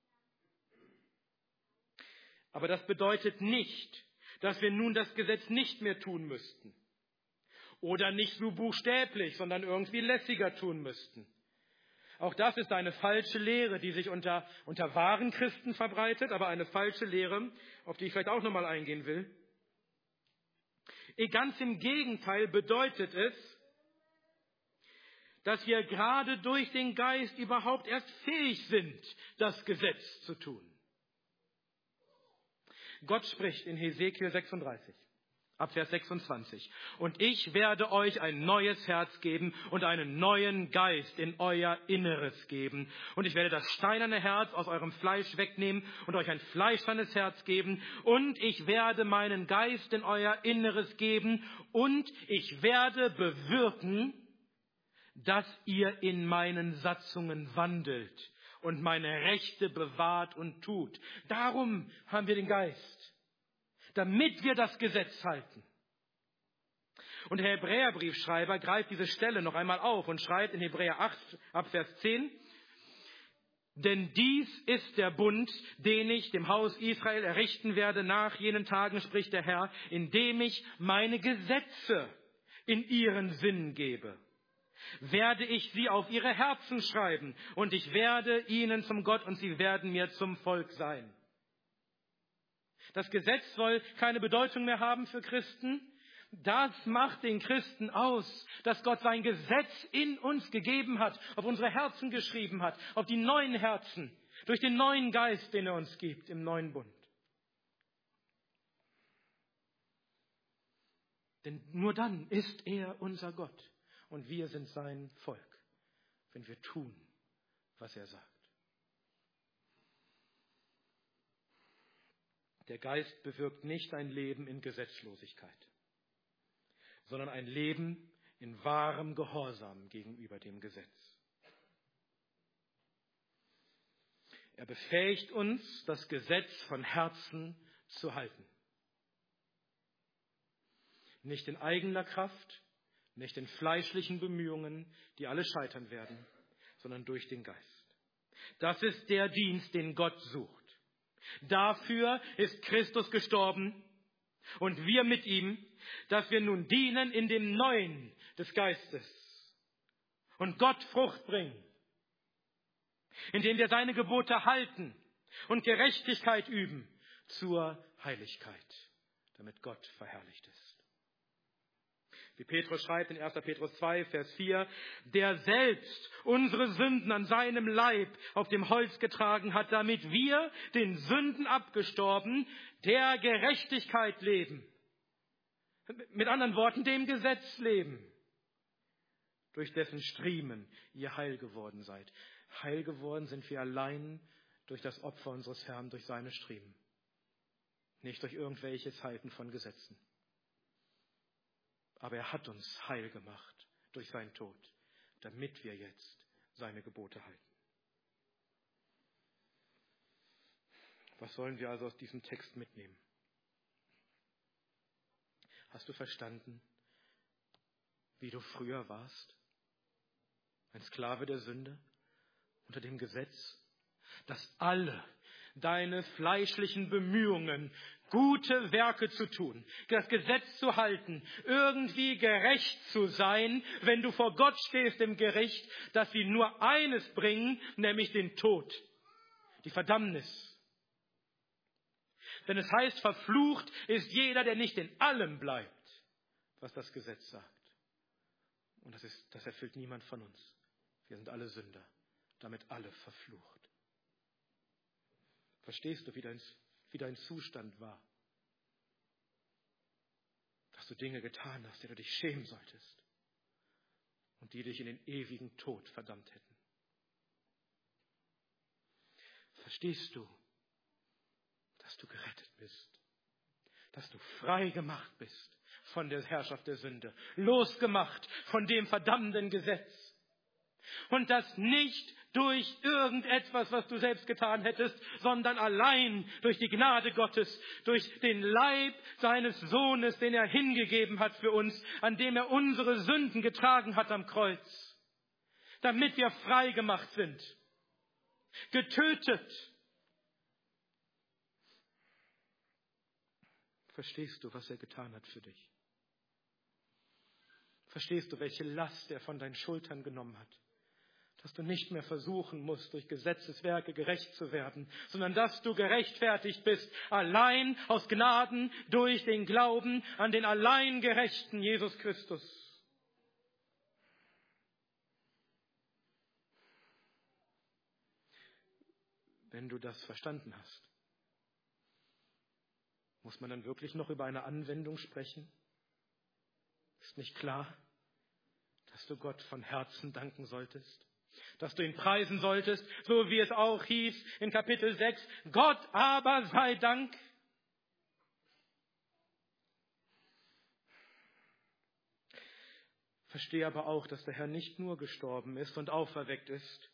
Aber das bedeutet nicht, dass wir nun das Gesetz nicht mehr tun müssten. Oder nicht so buchstäblich, sondern irgendwie lässiger tun müssten. Auch das ist eine falsche Lehre, die sich unter, unter wahren Christen verbreitet, aber eine falsche Lehre, auf die ich vielleicht auch nochmal eingehen will. Ganz im Gegenteil bedeutet es, dass wir gerade durch den Geist überhaupt erst fähig sind, das Gesetz zu tun. Gott spricht in Hesekiel sechsunddreißig. Ab Vers sechsundzwanzig. Und ich werde euch ein neues Herz geben und einen neuen Geist in euer Inneres geben. Und ich werde das steinerne Herz aus eurem Fleisch wegnehmen und euch ein fleischernes Herz geben. Und ich werde meinen Geist in euer Inneres geben. Und ich werde bewirken, dass ihr in meinen Satzungen wandelt und meine Rechte bewahrt und tut. Darum haben wir den Geist. Damit wir das Gesetz halten. Und der Hebräerbriefschreiber greift diese Stelle noch einmal auf und schreibt in Hebräer acht, ab Vers zehn, denn dies ist der Bund, den ich dem Haus Israel errichten werde nach jenen Tagen, spricht der Herr, indem ich meine Gesetze in ihren Sinn gebe. Werde ich sie auf ihre Herzen schreiben und ich werde ihnen zum Gott und sie werden mir zum Volk sein. Das Gesetz soll keine Bedeutung mehr haben für Christen. Das macht den Christen aus, dass Gott sein Gesetz in uns gegeben hat, auf unsere Herzen geschrieben hat, auf die neuen Herzen, durch den neuen Geist, den er uns gibt im neuen Bund. Denn nur dann ist er unser Gott und wir sind sein Volk, wenn wir tun, was er sagt. Der Geist bewirkt nicht ein Leben in Gesetzlosigkeit, sondern ein Leben in wahrem Gehorsam gegenüber dem Gesetz. Er befähigt uns, das Gesetz von Herzen zu halten. Nicht in eigener Kraft, nicht in fleischlichen Bemühungen, die alle scheitern werden, sondern durch den Geist. Das ist der Dienst, den Gott sucht. Dafür ist Christus gestorben und wir mit ihm, dass wir nun dienen in dem Neuen des Geistes und Gott Frucht bringen, indem wir seine Gebote halten und Gerechtigkeit üben zur Heiligkeit, damit Gott verherrlicht ist. Wie Petrus schreibt in erster Petrus zwei, Vers vier, der selbst unsere Sünden an seinem Leib auf dem Holz getragen hat, damit wir, den Sünden abgestorben, der Gerechtigkeit leben. Mit anderen Worten, dem Gesetz leben, durch dessen Striemen ihr heil geworden seid. Heil geworden sind wir allein durch das Opfer unseres Herrn, durch seine Striemen, nicht durch irgendwelches Halten von Gesetzen. Aber er hat uns heil gemacht durch seinen Tod, damit wir jetzt seine Gebote halten. Was sollen wir also aus diesem Text mitnehmen? Hast du verstanden, wie du früher warst? ein Sklave der Sünde, unter dem Gesetz, dass alle deine fleischlichen Bemühungen, gute Werke zu tun, das Gesetz zu halten, irgendwie gerecht zu sein, wenn du vor Gott stehst im Gericht, dass sie nur eines bringen, nämlich den Tod, die Verdammnis. Denn es heißt, verflucht ist jeder, der nicht in allem bleibt, was das Gesetz sagt. Und das ist, das erfüllt niemand von uns. Wir sind alle Sünder, damit alle verflucht. Verstehst du, wie dein, wie dein Zustand war? Dass du Dinge getan hast, die du dich schämen solltest und die dich in den ewigen Tod verdammt hätten. Verstehst du, dass du gerettet bist, dass du frei gemacht bist von der Herrschaft der Sünde, losgemacht von dem verdammenden Gesetz und das nicht durch irgendetwas, was du selbst getan hättest, sondern allein durch die Gnade Gottes, durch den Leib seines Sohnes, den er hingegeben hat für uns, an dem er unsere Sünden getragen hat am Kreuz, damit wir frei gemacht sind, getötet. Verstehst du, was er getan hat für dich? Verstehst du, welche Last er von deinen Schultern genommen hat? Dass du nicht mehr versuchen musst, durch Gesetzeswerke gerecht zu werden, sondern dass du gerechtfertigt bist, allein aus Gnaden durch den Glauben an den allein Gerechten Jesus Christus. Wenn du das verstanden hast, muss man dann wirklich noch über eine Anwendung sprechen? Ist nicht klar, dass du Gott von Herzen danken solltest? Dass du ihn preisen solltest, so wie es auch hieß in Kapitel sechs, Gott aber sei Dank. Verstehe aber auch, dass der Herr nicht nur gestorben ist und auferweckt ist,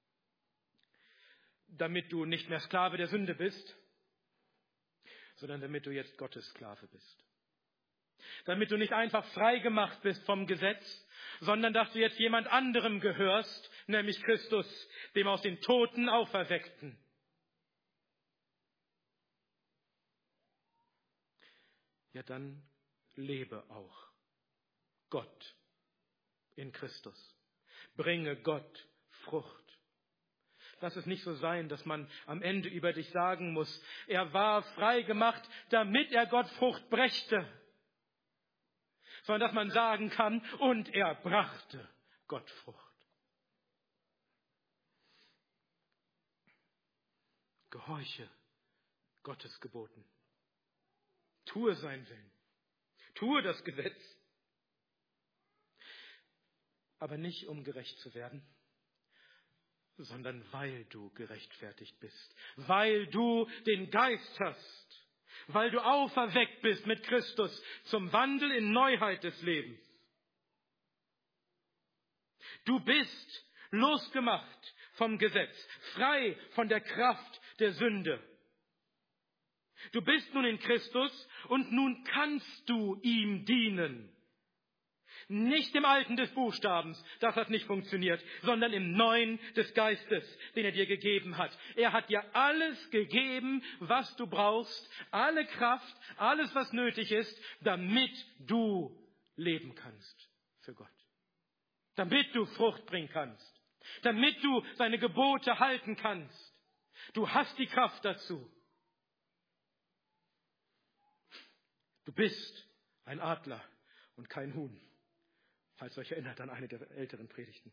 damit du nicht mehr Sklave der Sünde bist, sondern damit du jetzt Gottes Sklave bist. Damit du nicht einfach frei gemacht bist vom Gesetz, sondern dass du jetzt jemand anderem gehörst, nämlich Christus, dem aus den Toten Auferweckten. Ja, dann lebe auch Gott in Christus. Bringe Gott Frucht. Lass es nicht so sein, dass man am Ende über dich sagen muss, er war frei gemacht, damit er Gott Frucht brächte. Sondern dass man sagen kann, und er brachte Gott Frucht. Gehorche Gottes Geboten. Tue sein Willen. Tue das Gesetz. Aber nicht, um gerecht zu werden, sondern weil du gerechtfertigt bist. Weil du den Geist hast. Weil du auferweckt bist mit Christus zum Wandel in Neuheit des Lebens. Du bist losgemacht vom Gesetz, frei von der Kraft der Sünde. Du bist nun in Christus und nun kannst du ihm dienen. Nicht im Alten des Buchstabens, das hat nicht funktioniert, sondern im Neuen des Geistes, den er dir gegeben hat. Er hat dir alles gegeben, was du brauchst, alle Kraft, alles, was nötig ist, damit du leben kannst für Gott. Damit du Frucht bringen kannst, damit du seine Gebote halten kannst. Du hast die Kraft dazu. Du bist ein Adler und kein Huhn. Falls euch erinnert an eine der älteren Predigten.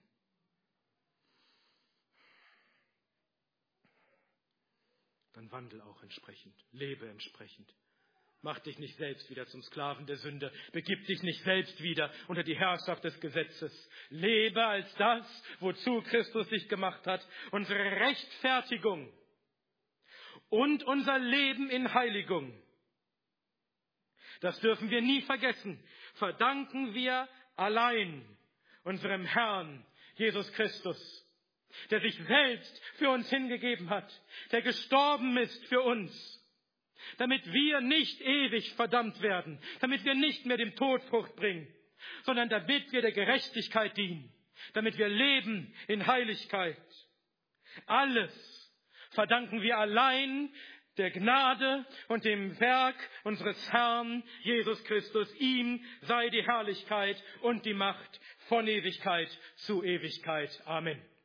Dann wandel auch entsprechend, lebe entsprechend. Mach dich nicht selbst wieder zum Sklaven der Sünde, begib dich nicht selbst wieder unter die Herrschaft des Gesetzes. Lebe als das, wozu Christus dich gemacht hat, unsere Rechtfertigung und unser Leben in Heiligung. Das dürfen wir nie vergessen. Verdanken wir allein unserem Herrn Jesus Christus, der sich selbst für uns hingegeben hat, der gestorben ist für uns, damit wir nicht ewig verdammt werden, damit wir nicht mehr dem Tod Frucht bringen, sondern damit wir der Gerechtigkeit dienen, damit wir leben in Heiligkeit. Alles verdanken wir allein der Gnade und dem Werk unseres Herrn Jesus Christus. Ihm sei die Herrlichkeit und die Macht von Ewigkeit zu Ewigkeit. Amen.